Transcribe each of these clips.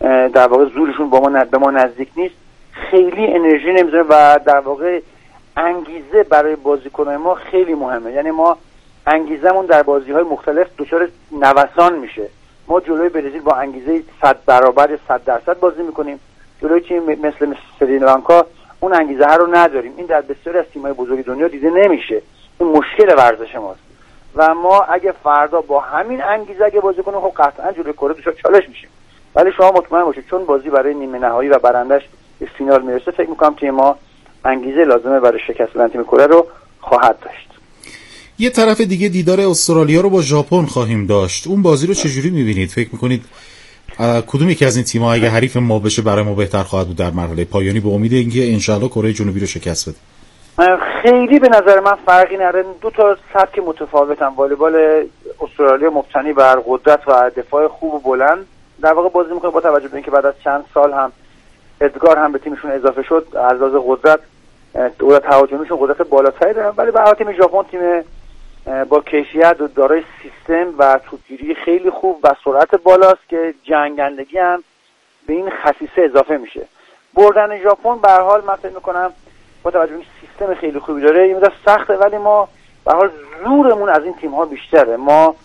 در واقع زورشون به ما نزدیک نیست، خیلی انرژی نمیذاره و در واقع انگیزه برای بازیکنان ما خیلی مهمه. یعنی ما انگیزمون در بازی‌های مختلف دچار نوسان میشه. ما جلوی برزیل با انگیزه 100 برابر 100% بازی میکنیم، جلوی تیم مثل سریلانکا اون انگیزه ها رو نداریم. این در بسیاری از تیم‌های بزرگ دنیا دیده نمیشه. این مشکل ورزش ماست و ما اگه فردا با همین انگیزه اگه بازی کنیم خب قطعا جلوی کره دچار چالش میشیم. ولی شما مطمئن باشید چون بازی برای نیمه نهایی و برندش به فینال میرسه، فکر می‌کنم تیم ما انگیزه لازمه برای شکستن تیم کره رو خواهد داشت. یه طرف دیگه دیدار استرالیا رو با ژاپن خواهیم داشت. اون بازی رو چجوری می‌بینید؟ فکر می‌کنید کدوم یکی از این تیم‌ها اگه حریف ما بشه برای ما بهتر خواهد بود در مرحله پایانی، به امید اینکه انشالله کره جنوبی رو شکست بده؟ خیلی به نظر من فرقی نداره. دو تا سبک متفاوتن. والیبال استرالیا مبتنی بر قدرت و دفاع خوب و بلند در واقع بازی می‌کنه، با توجه به اینکه بعد از چند سال هم ادگار هم به تیمشون اضافه شد، از لحاظ قدرت تهاجمیشون قدرت بالاتری دارن. ولی به تیم ژاپن تیم با کیفیت و دارای سیستم و توپگیری خیلی خوب و سرعت بالاست که جنگندگی هم به این خصیصه اضافه میشه. بردن ژاپن به هر حال من فکر می‌کنم با توجه به این سیستم خیلی خوبی داره یه مقدار سخته، ولی ما به هر حال زورمون از این تیم‌ها بیشتره. ما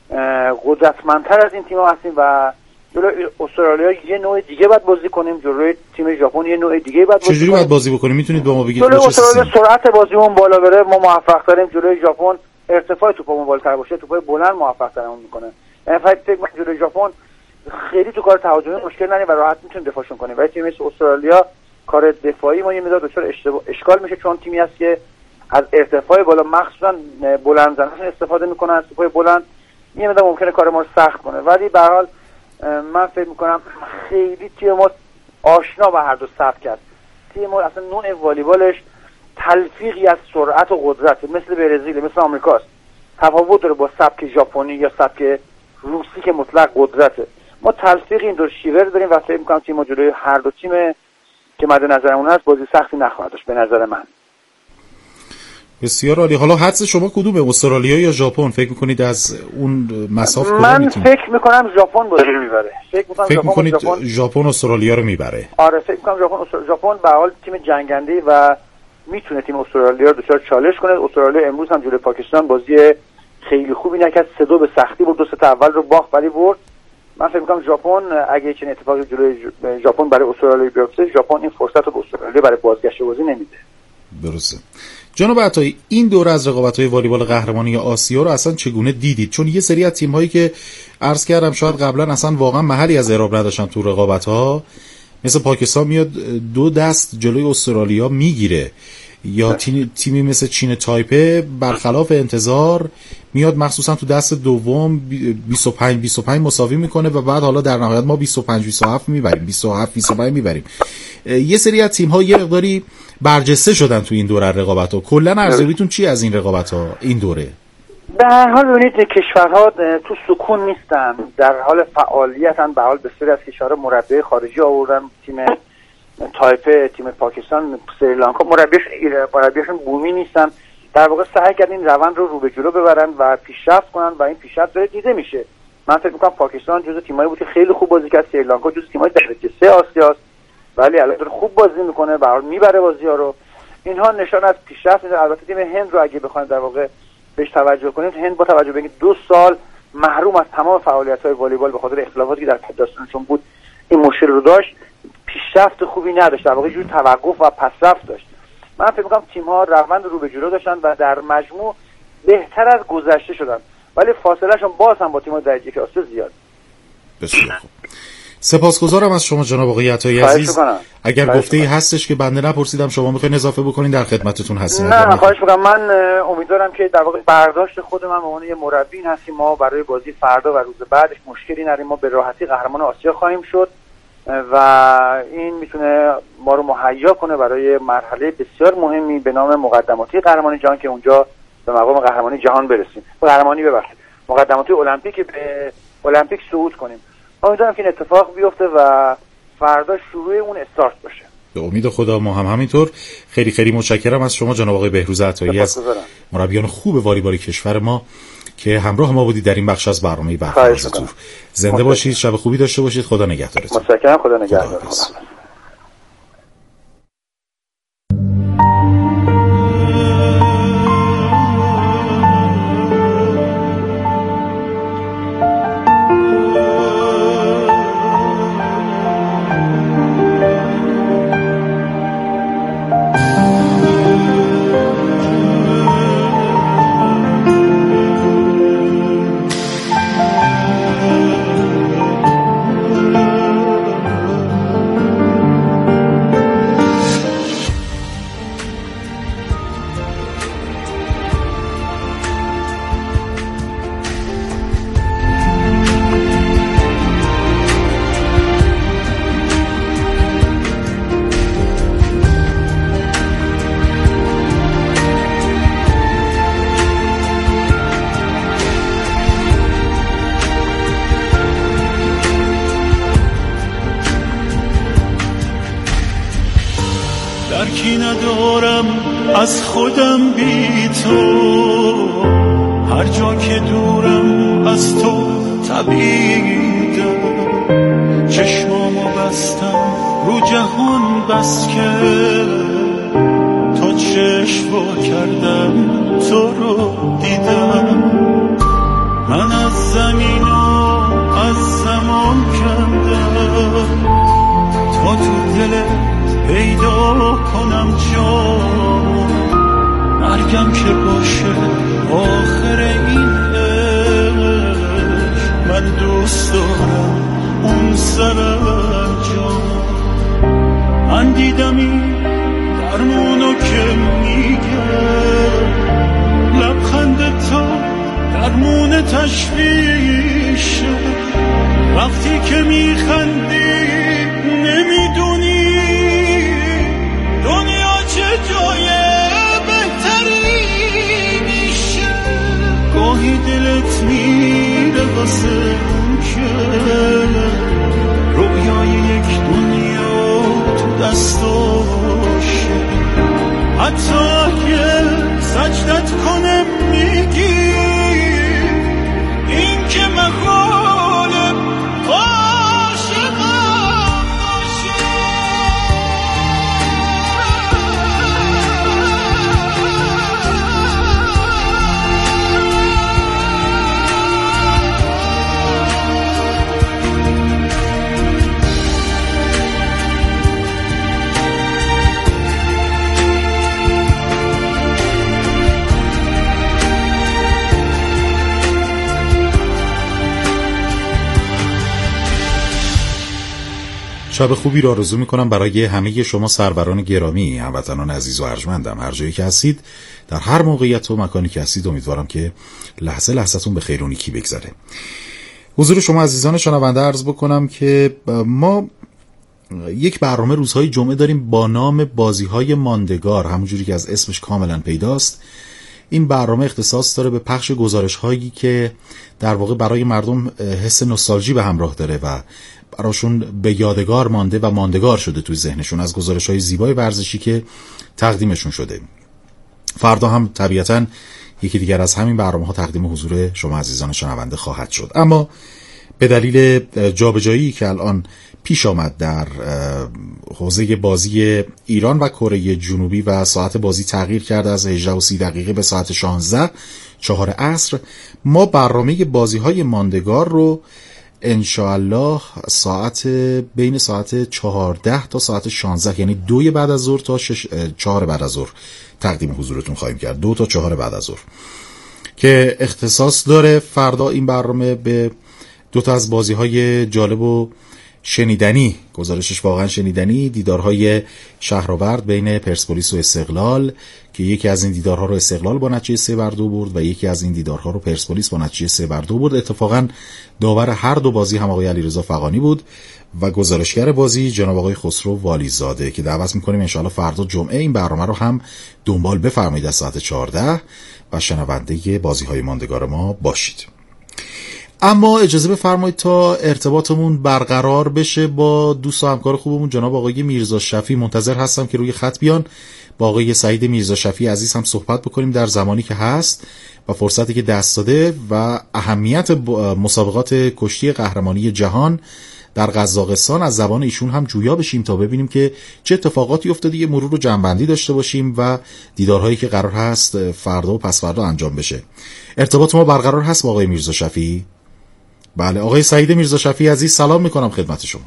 قدرتمندتر از این تیم‌ها هستیم و جلوی استرالیا یه نوع دیگه باید بازی کنیم، جلوی تیم ژاپن یه نوع دیگه باید بازی کنیم. چجوری باید بازی بکنیم؟ میتونید به ما بگید؟ جلوی استرالیا سرعت بازیمون بالا بره، ما موفق تریم. جلوی ژاپن ارتفاع توپمون بالاتر باشه، توپای بلند موفق ترمون میکنه. یعنی فکر کنم جلوی ژاپن خیلی تو کار تهاجمی مشکل نداریم و راحت میتونیم دفاعشون کنیم. ولی تیم مثل استرالیا کار دفاعی ما یه مقدار دچار اشکال میشه، چون تیمی است که از ارتفاع بالا مخصوصا بلند زناشون استفاده میکنن، از توپای بلند یه مقدار ممکنه کار ما رو سخت کنه. ولی به هر حال من فکر میکنم خیلی تیم ما آشنا به هر دو سبک است. تیم ما اصلا نوع والیبالش تلفیقی از سرعت و قدرت، مثل برزیل، مثل آمریکاست. تفاوت داره با سبک ژاپنی یا سبک روسی که مطلق قدرته. ما تلفیق این دو شیوه داریم و فکر میکنم تیم ما جلوی هر دو تیم که مد نظرمون هست بازی سختی نخواهد داشت به نظر من. بسیار عالی. حالا حدس شما کدومه، استرالیا یا ژاپن؟ فکر میکنید از اون مسافت من فکر میکنم ژاپن بازی رو میبره. فکر میکنید ژاپن استرالیا رو میبره؟ آره فکر میکنم ژاپن به حال تیم جنگنده و میتونه تیم استرالیا رو دچار چالش کنه. استرالیا امروز هم جلوی پاکستان بازی خیلی خوبی نکرد، 3-2 به سختی برد، 2 ست اول رو باخت ولی برد. من فکر میکنم ژاپن اگه چنین اتفاقی جلوی ژاپن برای استرالیا بیفته، ژاپن این فرصت رو به استرالیا برای بازگشت بازی نمیده. درسته. جناب عطایی، این دوره از رقابت‌های والیبال قهرمانی آسیا رو اصلا چگونه دیدید؟ چون یه سری از تیم‌هایی که عرض کردم شاید قبلا اصلا واقعا محلی از اعراب نداشتن تو رقابت‌ها، مثل پاکستان میاد 2 دست جلوی استرالیا میگیره، یا تیمی مثل چین تایپه برخلاف انتظار میاد مخصوصا تو دست دوم 25-25 مساوی میکنه و بعد حالا در نهایت ما 25-27 میبریم، 27-25 میبریم. یه سری از تیم‌ها یه مقداری برجسته شدن تو این دوره رقابت‌ها. کلا ارزیابیتون چی از این رقابت‌ها این دوره؟ به هر حال ببینید کشورها تو سکون نیستن، در حال فعالیتن. به حال بسیاری از کشورها مربی خارجی آوردن. تیم تایپه، تیم پاکستان، سریلانکا مربیاشون بومی نیستن. در واقع سعی کردن این روند رو به جلو ببرن و پیشرفت کنن و این پیشرفت داره دیده میشه. من فکر می‌کنم پاکستان جزو تیمایی بود که خیلی خوب بازی کرد، سریلانکا جزو تیمای درجه 3 آسیاست ولی الان داره خوب بازی میکنه، به هر حال میبره بازی‌ها رو. اینها نشان از پیشرفت میده. البته تیم هند رو اگه بخواید در واقع بهش توجه کنید، هند با توجه به اینکه 2 سال محروم از تمام فعالیت‌های والیبال به خاطر اختلافاتی که در فدراسیونشون بود این مشکل رو داشت، پیشرفت خوبی نداشت، در واقع جور توقف و پسرفت داشت. من فکر می‌کنم تیم‌ها روند رو به جلو داشتن و در مجموع بهتر از گذشته شدن، ولی فاصله‌شون باز هم با تیم‌های درجه یک آسیا زیاد. بسیار خوب. سپاسگزارم از شما جناب آقای عطایی عزیز. اگر گفته‌ای هستش که بنده نپرسیدم شما می‌خواید اضافه بکنین در خدمتتون هستیم. نه خواهش می‌کنم. من امیدوارم که در واقع برداشت خود من به عنوان یه مربی این هست که ما برای بازی فردا و روز بعدش مشکلی نداریم، ما به راحتی قهرمان آسیا خواهیم شد و این میتونه ما رو مهیا کنه برای مرحله بسیار مهمی به نام مقدماتی قهرمانی جهان که اونجا به مقام قهرمانی جهان برسیم. مقدماتی المپیک به المپیک صعود کنیم. امیدوارم که این اتفاق بیفته و فردا شروع اون استارت باشه. به امید خدا ما هم همینطور. خیلی خیلی متشکرم از شما جناب آقای بهروز عطایی از مربیان خوب والیبال کشور ما که همراه ما بودید در این بخش از برنامه برخواست تور. زنده باشید، شب خوبی داشته باشید. خدا نگهدارتون. متشکرم. خدا نگهدار. درکی ندارم از خودم بی تو، هر جا که دورم از تو تبیدم، چشمامو بستم رو جهان بس که تا چشم وا کردم تو رو دیدم. من از زمین و از زمان کندم تا تو دلت پیدا کنم جان، مرگم که باشه آخر این عشق، من دوست دارم اون سرانجام. من دیدم این درمونو که میگه، لبخند تو درمون تشویشه، وقتی که میخندی نمیدونی دنیا چه جای بهتری میشه. گاهی دلت میره واسه اون که رویای یک دنیا تو دستاشه، حتی اگه سجدت کنم میگی این که مخالب عاشقم باشه. شب خوبی را آرزو می‌کنم برای همه شما سروران گرامی، هموطنان عزیز و ارجمندم، هر جایی که هستید، در هر موقعیت و مکانی که هستید. امیدوارم که لحظه لحظتون به خیر و نیکی بگذره. حضور شما عزیزان شنونده عرض بکنم که ما یک برنامه روزهای جمعه داریم با نام بازی‌های ماندگار، همونجوری که از اسمش کاملا پیداست. این برنامه اختصاص داره به پخش گزارش‌هایی که در واقع برای مردم حس نوستالژی به همراه داره و براشون به یادگار مانده و ماندگار شده توی ذهنشون، از گزارش‌های زیبای ورزشی که تقدیمشون شده. فردا هم طبیعتاً یکی دیگر از همین برنامه‌ها تقدیم حضور شما عزیزان شنونده خواهد شد. اما به دلیل جابجایی که الان پیش آمد در حوزه بازی ایران و کره جنوبی و ساعت بازی تغییر کرده از 18:30 به ساعت 16 4 عصر، ما برنامه بازی‌های ماندگار رو انشاءالله بین ساعت 14 تا ساعت 16، یعنی 2 بعد از ظهر تا 4 بعد از ظهر تقدیم حضورتون خواهیم کرد. 2 تا 4 بعد از ظهر که اختصاص داره فردا این برنامه به 2 تا از بازی‌های جالب و شنیدنی، گزارشش واقعا شنیدنی، دیدارهای شهرآورد بین پرسپولیس و استقلال که یکی از این دیدارها رو استقلال با نتیجه 3-2 برد و یکی از این دیدارها رو پرسپولیس با نتیجه 3-2 برد. اتفاقا داور هر دو بازی هم آقای علیرضا فغانی بود و گزارشگر بازی جناب آقای خسرو والیزاده که دعوت می‌کنیم انشاءالله فردا جمعه این برنامه رو هم دنبال بفرمایید از ساعت 14 و شنونده بازی‌های ماندگار ما باشید. اما اجازه بفرمایید تا ارتباطمون برقرار بشه با دوست و همکار خوبمون جناب آقای میرزا شفیع، منتظر هستم که روی خط بیان با آقای سعید میرزا شفیع عزیز هم صحبت بکنیم در زمانی که هست و فرصتی که دست داده و اهمیت مسابقات کشتی قهرمانی جهان در قزاقستان از زبان ایشون هم جویا بشیم تا ببینیم که چه اتفاقاتی افتاده، یه مرور و جمع‌بندی داشته باشیم و دیدارهایی که قرار هست فردا و پس فردا انجام بشه. ارتباط ما برقرار هست با آقای میرزا شفیعی؟ بله، آقای سعید میرزا شفیعی عزیز سلام میکنم خدمت شما.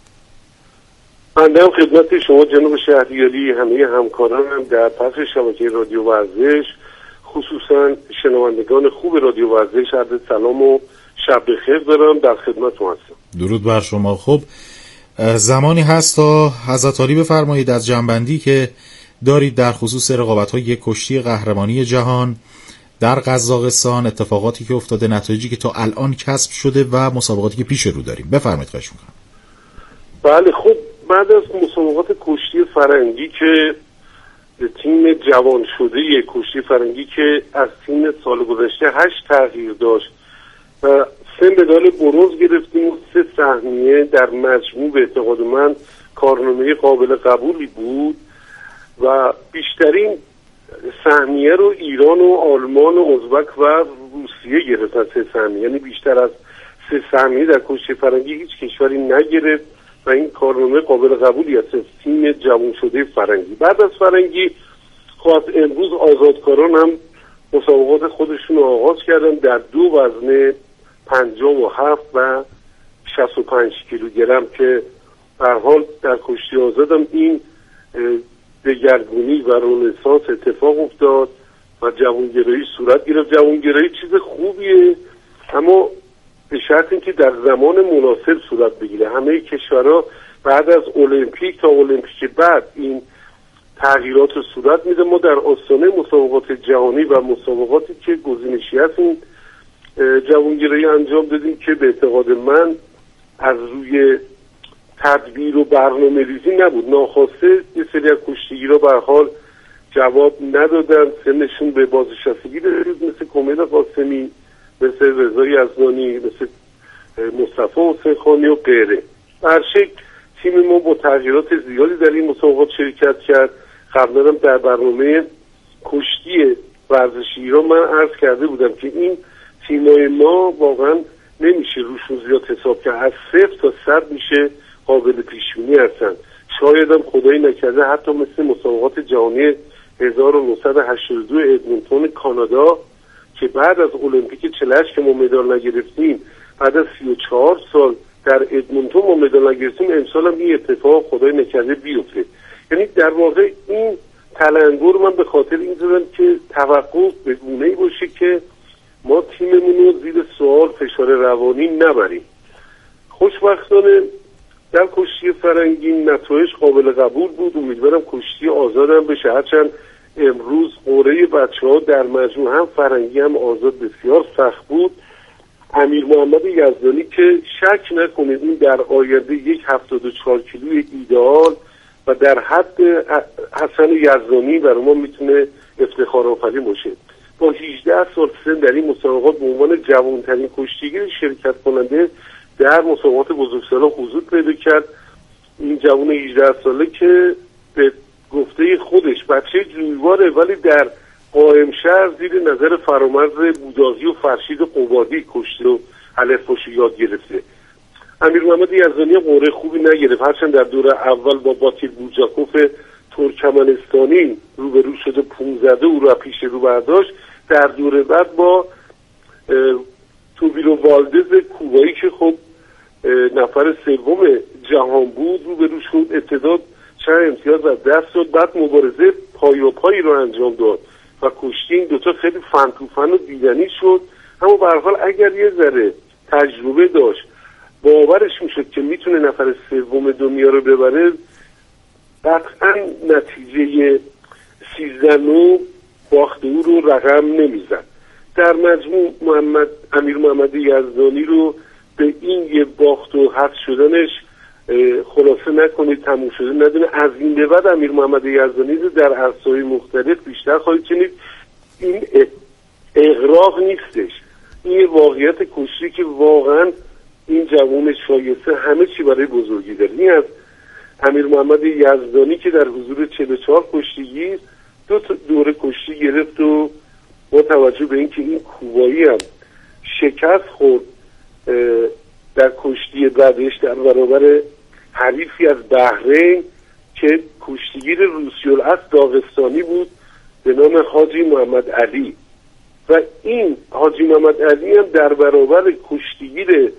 من هم خدمت شما جناب شهریاری، همه همکارانم در پخش شبکه رادیو ورزش، خصوصا شنوندگان خوب رادیو ورزش، عرض سلام و شب بخیر دارم، در خدمتتون هستم. درود بر شما. خب زمانی هست تا حضرت عالی بفرمایید از جنبندی که دارید در خصوص رقابت‌های کشتی قهرمانی جهان در قزاقستان، اتفاقاتی که افتاده، نتایجی که تا الان کسب شده و مسابقاتی که پیش رو داریم. بفرمایید خواهش می‌کنم. بله، خب بعد از مسابقات کشتی فرنگی که تیم جوان شده کشتی فرنگی که از تیم سال گذشته 8 تغییر داشت و 3 مدال برنز گرفتیم و 3 سهمیه، در مجموع به اعتقاد من کارنامه قابل قبولی بود و بیشترین سهمیه رو ایران و آلمان و ازبک و روسیه گرفتن. 3 سهمیه، یعنی بیشتر از 3 سهمیه در کشتی فرنگی هیچ کشوری نگرفت و این کارنامه قابل قبولی است تیم جوان شده فرنگی. بعد از فرنگی خواست امروز آزادکاران هم مسابقات خودشون رو آغاز کردن در 2 وزن 57 و 65 کیلوگرم که به هر حال در کشتی آزاد هم این دگرگونی و رنسانس اتفاق افتاد و جوانگرایی صورت گرفت. جوانگرایی چیز خوبیه، اما به شرط اینکه در زمان مناسب صورت بگیره. همه کشورها بعد از المپیک تا المپیک بعد این تغییرات صورت میده. ما در آستانه مسابقات جهانی و مسابقاتی که گزینشی هست این جوانگرایی انجام دادیم که به اعتقاد من از روی تدبیر و برنامه‌ریزی نبود، ناخواسته یه سری از کشتیگیرها به هر حال جواب ندادن، سنشون به بازنشستگی رسید، مثل کمیل قاسمی، مثل رضا یزدانی، مثل مصطفی حسین خانی و غیره. هر شکل تیم ما با تغییرات زیادی در این مسابقات شرکت کرد. قبلا هم در برنامه کشتی ورزشی ایران من عرض کرده بودم که این تیمای ما واقعا نمیشه روشون زیاد حساب کرد، از 0 تا 100 میشه قابل پیشبینی هستن. شاید هم خدایی نکرده حتی مثل مسابقات جهانی 1982 ادمونتون کانادا که بعد از المپیک 48 که ما مدال نگرفتیم، بعد از 34 سال در ادمونتون ما مدال نگرفتیم، امسال هم این اتفاق خدای نکرده بیفته. یعنی در واقع این تلنگر من به خاطر این زدم که توقف به گونه‌ای باشه که ما تیممون رو زیر سوال، فشار روانی نبریم. خوشبختانه در کشتی فرنگی نتایج قابل قبول بود. امیدوارم کشتی آزاد هم بشه، هرچند امروز قرعه بچه‌ها در مجموع هم فرنگی هم آزاد بسیار سخت بود. امیر محمد یزدانی که شک نکنید این در آینده یک 74 کیلوی ایدئال و در حد حسن یزدانی برای ما میتونه افتخار آفرین باشه. با 18 سال سن در این مسابقات به عنوان جوانترین کشتیگیر شرکت کننده در مسابقات بزرگسالان حضور پیدا کرد. این جوان 18 ساله که به گفته خودش بچه جویباره ولی در قائم شهر زیر نظر فرامرز بوداغی و فرشید قبادی کشتی و الفباشو یاد گرفته. امیر محمد یزدانی قرعه خوبی نگرفت، هرچند در دور اول با باتیر بوجاکوف ترکمنستانی روبرو شده، 15 او را پیش رو برداشت. در دور بعد با توبیرو والدز کوبایی که خب نفر 3 جهان بود روبرو شد. ابتدا چند امتیاز از دست داد، بعد مبارزه پای و پایی رو انجام داد و کشتی این دوتا خیلی فن و دیدنی شد. اما به هر حال اگر یه ذره تجربه داشت، باورش میشد که میتونه نفر 3 دنیا رو ببره، قطعا نتیجه 13 باخت او رو رقم نمیزد. در مجموع امیر محمد یزدانی رو به این یه باخت و حذف شدنش خلاصه نکنید تموم شده ندونه. از این به بعد امیر محمد یزدانی رو در عرصه‌های مختلف بیشتر خواهید شنید. این اغراق نیستش، این واقعیت کشتی که واقعا این جوان شایسته همه چی برای بزرگی داره. این از امیر محمد یزدانی که در حضور 44 کشتیگیر 2 دوره کشتی گرفت و با توجه به اینکه این کوبایی هم شکست خورد در کشتی بعدش در برابر حریفی از بحرین که کشتیگیر روسی الاصل داغستانی بود به نام حاجی محمد علی، و این حاجی محمد علی هم در برابر کشتیگیر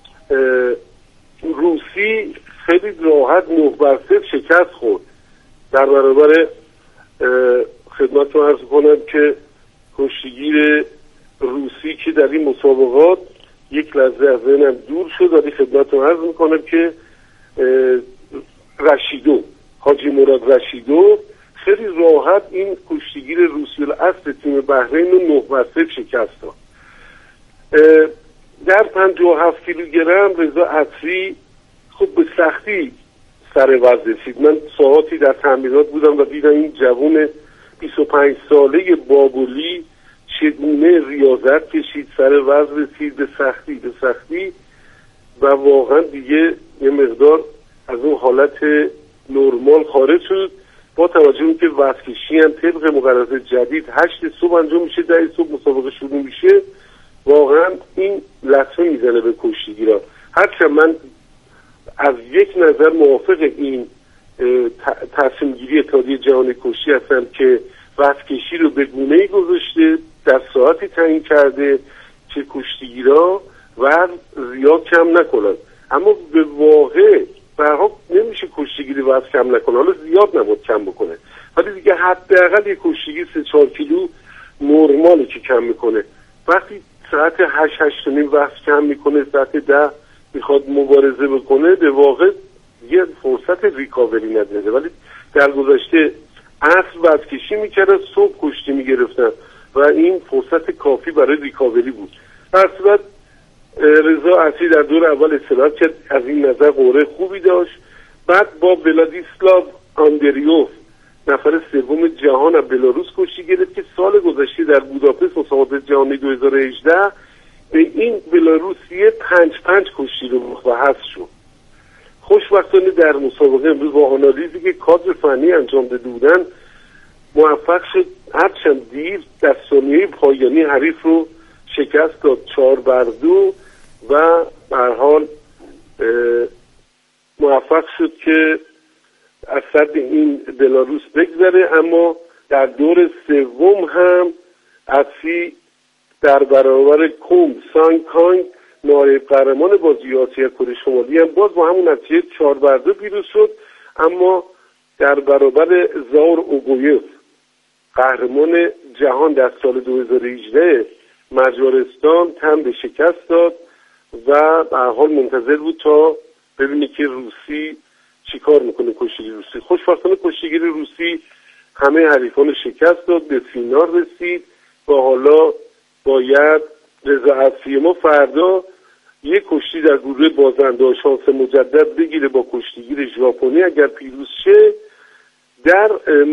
روسی خیلی راحت 9-0 شکست خورد. در برابر خدمتتون عرض کنم که کشتیگیر روسی که در این مسابقات یک لحظه از ذهنم دور شد، ولی خدمتتون عرض میکنم که رشیدو، حاجی مراد رشیدو خیلی راحت این کشتیگیر روسی الاصل تیم بحرین رو 9-0 شکست داد. در 57 کیلوگرم رضا عطری خب به سختی سر وزن رسید. من ساعتی در تمرینات بودم و دیدم این جوان 25 ساله بابلی چگونه ریاضت کشید، سر وزن رسید به سختی و واقعا دیگه یه مقدار از اون حالت نرمال خارج شد. با توجه به که وزن‌کشی هم طبق مقررات جدید 8 صبح انجام میشه، 10 صبح مسابقه شروع میشه، واقعا این لطمه میزنه به کشتیگیرا. هرچند من از یک نظر موافق این تصمیم گیری اتحادیه جهانی کشتی هستم که وزن‌کشی رو به گونه‌ای گذاشته، در ساعتی تعیین کرده که کشتیگیرا وزن زیاد کم نکنن، اما به واقع برها نمیشه کشتیگیری وزن کم نکنه، حالا زیاد نباید کم بکنه، ولی دیگه حداقل یک کشتیگیر 3-4 کیلو نرماله که کم میکنه. وقتی ساعت 8-8 وزن کم میکنه، ساعت 10 میخواد مبارزه بکنه، به واقع یه فرصت ریکاوری نداره. ولی در گذشته عصر وزن‌کشی میکردن، صبح کشتی میگرفتن و این فرصت کافی برای ریکاوری بود. در صورت رضا عطری در دور اول استراحت کرد، از این نظر قوره خوبی داشت. بعد با ولادیسلاو آندریوف نفر سوم جهان از بلاروس کشتی گرفت که سال گذشته در بوداپست مسابقات جهانی 2018 به این بلاروسی 5-5 کشتی رو و حذف شد. خوشبختانه در مسابقه امروز با آنالیزی که کادر فنی انجام داده بودن موفق شد هرچند دیر در ثانیه پایانی حریف رو شکست داد 4-2 و به هر حال موفق شد که از سد این بلاروس بگذره. اما در دور سوم هم عطری در برابر کوم سانگ کانگ نایب قهرمان بازی آسیا کره شمالی هم باز با همون نتیجه 4-2 پیروز شد، اما در برابر زاور اوگویف قهرمان جهان در سال 2018 مجارستان تن به شکست داد و به هر حال منتظر بود تا ببینه که روسی چیکار میکنه. کشتیگیر روسی خوشبختانه کشتیگیر روسی همه حریفان شکست داد، به فینال رسید و حالا باید رضا عطری ما فردا یک کشتی در گروه بازنده شانس مجدد بگیره با کشتیگیر ژاپنی. اگر پیروز شه در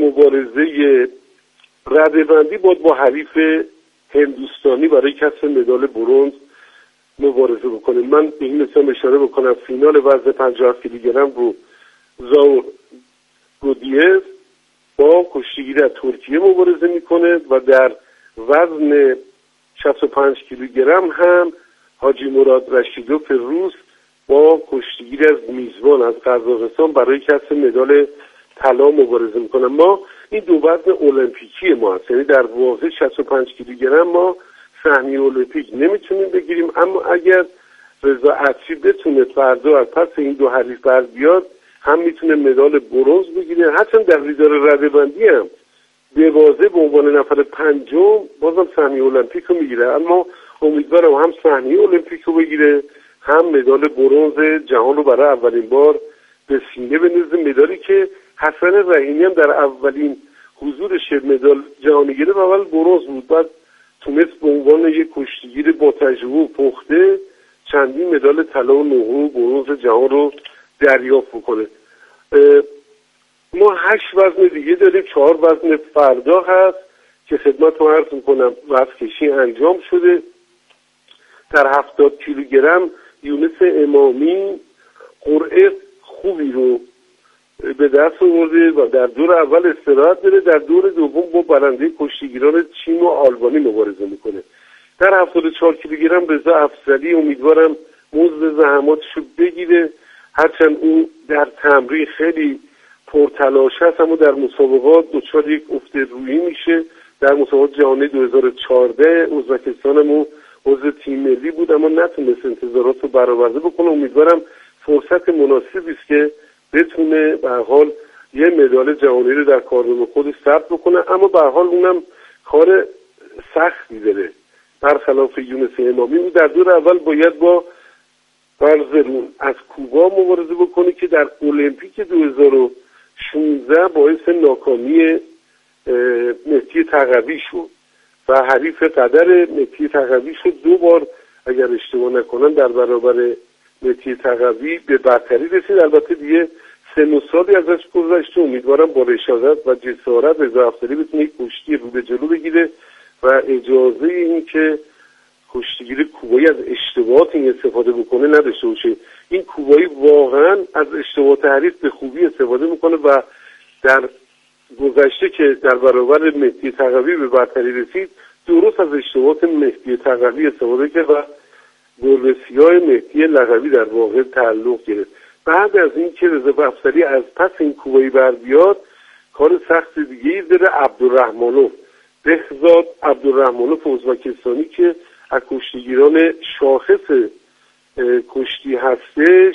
مبارزه رده‌بندی باید با حریف هندوستانی برای کسب مدال برنز مبارزه بکنه. من به این مثال اشاره بکنم فینال وزن 57 کیلوگرم رو زاور گودیف با کشتیگیر از ترکیه مبارزه میکنه و در وزن 65 کیلوگرم هم حاجی مراد رشیدو روس با کشتیگیر از میزبان از قزاقستان برای کسب مدال طلا مبارزه میکنن. ما این دو وزن المپیکی ما هست، یعنی در واقع 65 کیلوگرم ما سهمیه المپیک نمیتونیم بگیریم، اما اگر رضا عطری بتونه فردا از پس این دو حریف بر بیاد هم میتونه مدال برنز بگیره. هرچند در دیدار رده‌بندی هم به واضح به عنوان نفر پنجم بازم سهمیه المپیک رو میگیره، اما امیدوارم هم سهمیه المپیک رو بگیره هم مدال برنز جهان رو برای اولین بار به سینه بندازه. مدالی که حسن رحیمی هم در اولین حضورش مدال جهانی گرفت، اول برنز بود، بعد تونست به عنوان یک کشتیگیر با تجربه و پخته چندین مدال طلا و نقره و برنز جهان رو دریافت بکنه. ما 8 وزن دیگه داریم، 4 وزن فردا هست که خدمتتون عرض میکنم وزن‌کشی انجام شده. در 70 کیلوگرم یونس امامی قرعه خوبی رو به دست آورده و در دور اول استراحت داره. در دور دوم با برنده کشتیگیران چین و آلبانی مبارزه میکنه. در 74 کیلوگرم رضا افضلی امیدوارم مزد زحماتشو بگیره، هرچند اون در تمرین خیلی پرتلاش هست اما در مسابقات دچار یک افت روحی میشه. در مسابقات جهانی 2014 ازبکستانمون عضو تیم ملی بود اما نتونست انتظارات رو برآورده بکنه. امیدوارم فرصت مناسبی است که بتونه به هر حال یه مدال جهانی رو در کارنامه خودش ثبت بکنه، اما به هر حال اونم کار سختی داره. برخلاف یونس امامی او در دور اول باید با برزرون از کوبا مبارزه بکنه که در المپیک 2016 باعث ناکامی مهدی تقوی شد و حریف قدر مهدی تقوی شد. 2 بار اگر اشتباه نکنم در برابر مهدی تقوی به برتری رسید. البته دیگه 3 سالی ازش گذشته. امیدوارم با رشادت و جسارت رضا افضلی بتونه یک کشتی رو به جلو بگیره و اجازه این که کشتیگیر کوبایی از اشتباهات این استفاده بکنه نداشته باشه. این کوبایی واقعا از اشتباهات حریف به خوبی استفاده میکنه و در گذشته که در برابر مهدی تقوی به برتری رسید درست از اشتباهات مهدی تقوی استفاده کرد و گلرسی‌های مهدی لقبی در واقع تعلق گرفت. بعد از این که رضا افضلی از پس این کوبایی بر بیاد کار سخت دیگه‌ای داره. عبدالرحمنوف بهزاد عبدالرحمنوف ازبکستانی که از کشتیگیران شاخص کشتی هستش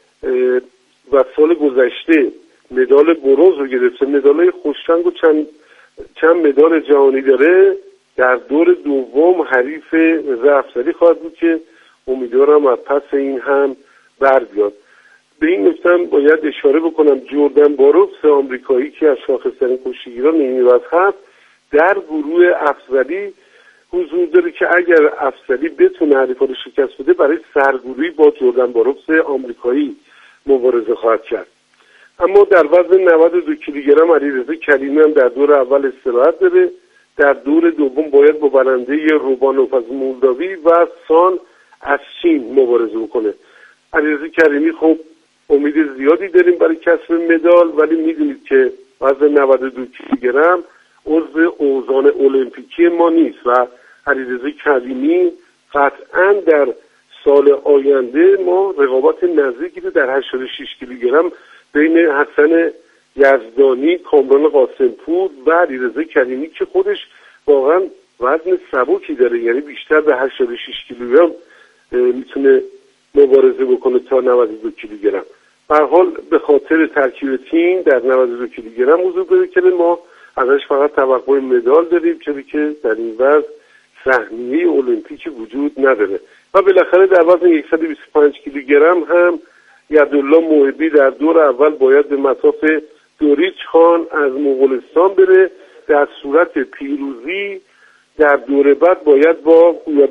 و سال گذشته مدال برنز رو گرفته، مدال‌های خوشرنگ و چند مدال جهانی داره. در دور دوم حریف رضا افضلی خواهد بود که امیدوارم از پس این هم بر بیاد. به این نکته باید اشاره بکنم جردن باروفس آمریکایی که از شاخص‌ترین کشتیگیران این وضع هست در گروه افضلی حضور داره که اگر افضلی بتونه حریفا رو شکست بده برای سرگروهی با جردن باروفس آمریکایی مبارزه خواهد کرد. اما در وزن 92 کیلوگرم علیرضا کریمی هم در دور اول استراحت داره. در دور دوم باید با برنده روبانوف از مولداوی و سان از چین مبارزه بکنه. علیرضا کریمی خب امید زیادی داریم برای کسب مدال، ولی میدونید که وزن 92 کیلوگرم عضو اوزان المپیکی ما نیست و علیرضا کریمی قطعا در سال آینده ما رقابت نزدیکی رو در 86 کیلوگرم بین حسن یزدانی، کامران قاسمپور و علیرضا کریمی که خودش واقعا وزن سبکی داره، یعنی بیشتر به 86 کیلوگرم میتونه مبارزه بکنه تا 92 کیلوگرم. به هر حال به خاطر ترکیب تیم در 92 کیلوگرم حضور پیدا کرده ما ازش فقط توقع مدال داریم چون که در این وزن سهمیه المپیکی وجود نداره. و بالاخره در وزن 125 کیلوگرم هم یدالله موهبی در دور اول باید به مطاف دوریچ خان از مغولستان بره. در صورت پیروزی در دور بعد باید با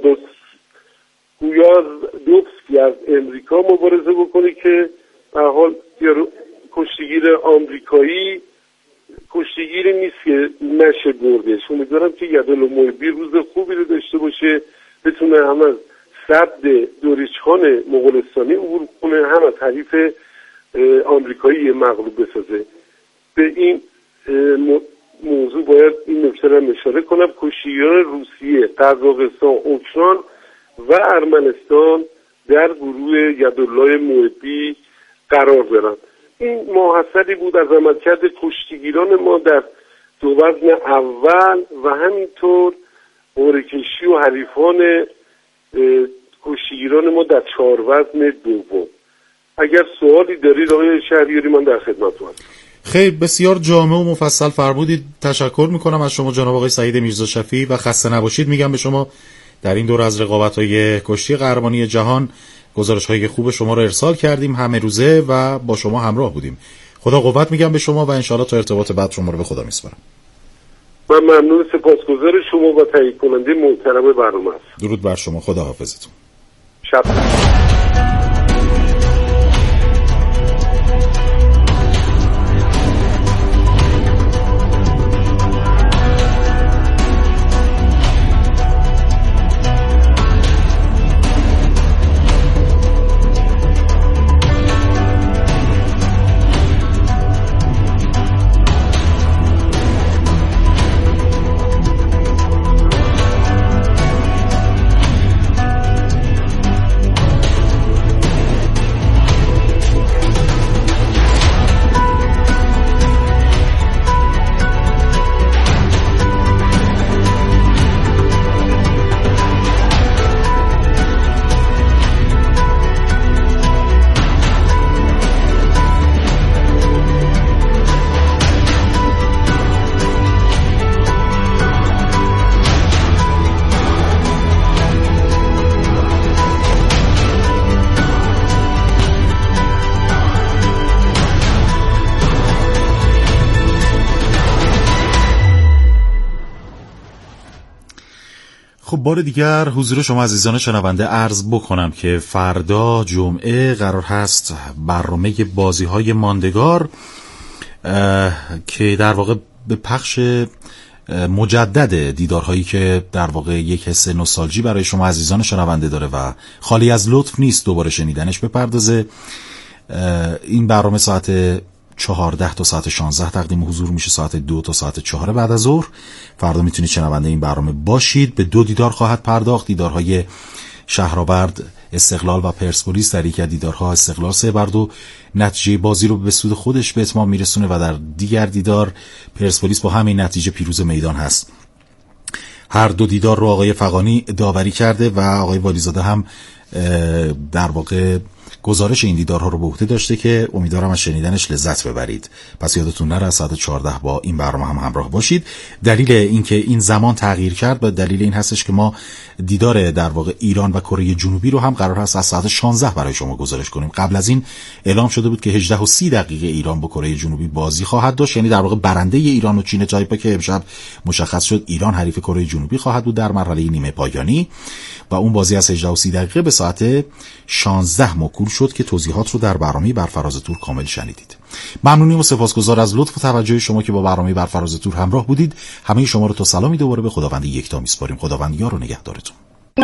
گویازدوفسکی از امریکا مبارزه بکنه که به حال کشتیگیر آمریکایی کشتیگیری نیست که نشه بردش. امیدوارم که یدالله موهبی روز خوبی رو داشته باشه، بتونه هم از سد دوریچخان مغولستانی عبور کنه هم از حریف آمریکایی مغلوب بسازه. به این موضوع باید این نکته رو اشاره کنم. کشتیگیران روسیه، قزاقستان، اوکراین و ارمنستان در گروه یدالله موهبی قرار دارند. این محصلی بود از عملکرد کشتیگیران ما در 2 وزن اول و همینطور قرعه‌کشی و حریفان کشتیگیران ما در 4 وزن دوم. اگر سوالی دارید آقای شهریاری من در خدمتتون هستم. خیلی بسیار جامع و مفصل فرمودید. تشکر میکنم از شما جناب آقای سعید میرزا شفیعی و خسته نباشید میگم به شما. در این دور از رقابت‌های کشتی قهرمانی جهان گزارش‌های خوب شما رو ارسال کردیم همه روزه و با شما همراه بودیم. خدا قوت میگم به شما و انشاءالله تا ارتباط بعد شما رو به خدا میسپارم. من ممنون، سپاسگزار شما و تهیه کننده محترم برنامه است. درود بر شما، خدا حافظتون. شب خب بار دیگر حضور شما عزیزان شنونده عرض بکنم که فردا جمعه قرار هست برنامه بازی‌های ماندگار که در واقع به پخش مجدد دیدارهایی که در واقع یک حس نوستالژی برای شما عزیزان شنونده داره و خالی از لطف نیست دوباره شنیدنش بپردازه. این برنامه ساعت 14 تا ساعت 16 تقدیم حضور میشه، ساعت 2 تا ساعت 4 بعد از ظهر. فردا میتونید شنونده این برنامه باشید. به 2 دیدار خواهد پرداخت: دیدارهای شهرآورد، استقلال و پرسپولیس. در یکی از دیدارها استقلال 3-2 نتیجه بازی رو به سود خودش به اتمام میرسونه و در دیگر دیدار پرسپولیس با همین نتیجه پیروز میدان هست. هر 2 دیدار رو آقای فغانی داوری کرده و آقای والیزاده هم در واقع گزارش این دیدارها رو به عهده داشته که امیدوارم از شنیدنش لذت ببرید. پس یادتون نره از ساعت 14 با این برنامه هم همراه باشید. دلیل اینکه این زمان تغییر کرد و دلیل این هستش که ما دیدار در واقع ایران و کره جنوبی رو هم قرار هست از ساعت 16 برای شما گزارش کنیم. قبل از این اعلام شده بود که 18:30 ایران با کره جنوبی بازی خواهد داشت، یعنی در واقع برنده ایران و چین تایپه که امشب مشخص شد ایران حریف کره جنوبی خواهد بود در مرحله نیمه پایانی و اون بازی از 18:30 به ساعت 16 موکول شد که توضیحات رو در برنامه برفراز تور کامل شنیدید. ممنونیم و سپاسگزار از لطف و توجه شما که با برنامه برفراز تور همراه بودید. همه شما رو تا سلامی دوباره به خداوند یکتا میسپاریم. خداوند یار و نگهدارتون.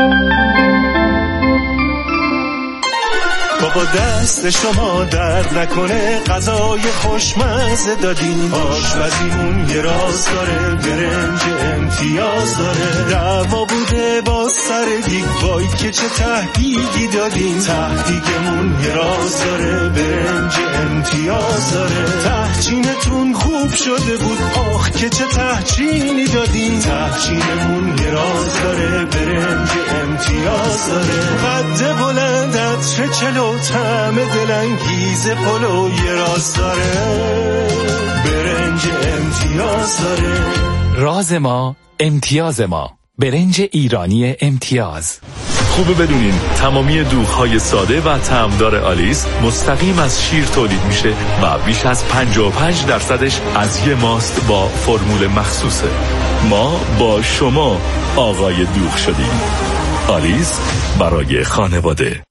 بابا دست شما درد نکنه، غذای خوشمزه دادین، آشپزیمون یه راز داره، برنج امتیاز داره، دعوا بوده با سر دیگ، وای که چه تهدیگی دادین، تهدیگمون یه راز داره، برنج امتیاز داره، تهچینتون خوب شده بود، آخ که چه تهچینی دادین، تهچینمون یه راز داره، برنج امتیاز داره، قد بلندت چه چلو طعم دلانگیز پلو یه راز داره، برنج امتیاز داره. راز ما امتیاز ما، برنج ایرانی امتیاز. خوبه بدونین تمامی دوغ‌های ساده و طعمدار آلیس مستقیم از شیر تولید میشه و بیش از 55% از یه ماست با فرمول مخصوصه. ما با شما آقای دوغ شدیم. آلیس برای خانواده.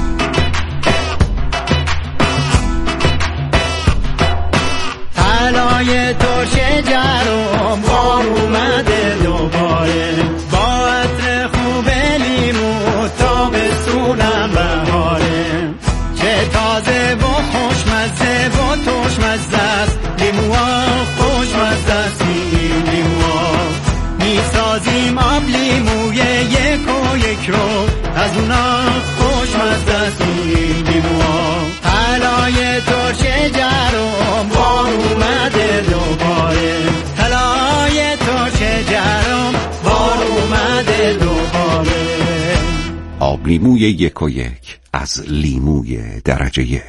طلای ترش جرم بار اومده دوباره، با عطر خوب لیمو تابستونم بهاره، چه تازه و خوشمزه و ترشمزه است لیموها، خوشمزه است لیموها، میسازیم آب لیموی یک و یک رو، از اونا خوشمزه است لیموها. طلای ترش جرم بار اومده دوباره، طلای ترش جرم بار اومده دوباره. آب لیموی یک و یک از لیموی درجه 1.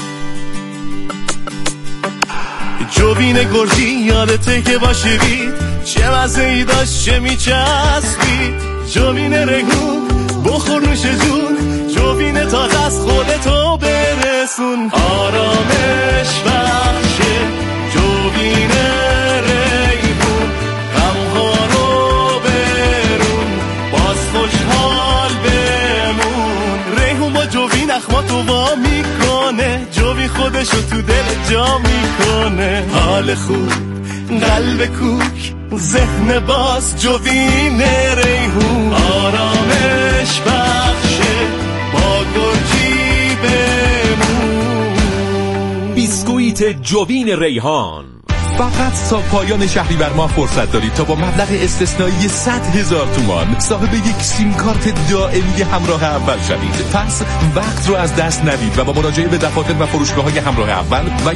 جوبین گرجی یادته که با شوید چه مزه‌ای داشت، چه میچسبید، جوبین ریحون بخور نوش جون، جوبین تازه از خودتو برسون، آرامش بخشه جوبین ریحون، غمها رو برون باز خوشحال بمون، ریحون با جوبین اخماتو وا میکنه، جوبین خودشو تو دل جا میکنه، حال خوب قلب کوک ذهن باز، جوبین ریحون آرامش بخشه با گرجی بمون. بیسکویت جوبین ریحان فقط تا پایان شهریور ماه فرصت دارید تا با مبلغ استثنایی 100,000 تومان صاحب یک سیم کارت دائمی همراه اول شوید. پس وقت رو از دست ندید و با مراجعه به دفاتر و فروشگاه‌های همراه اول و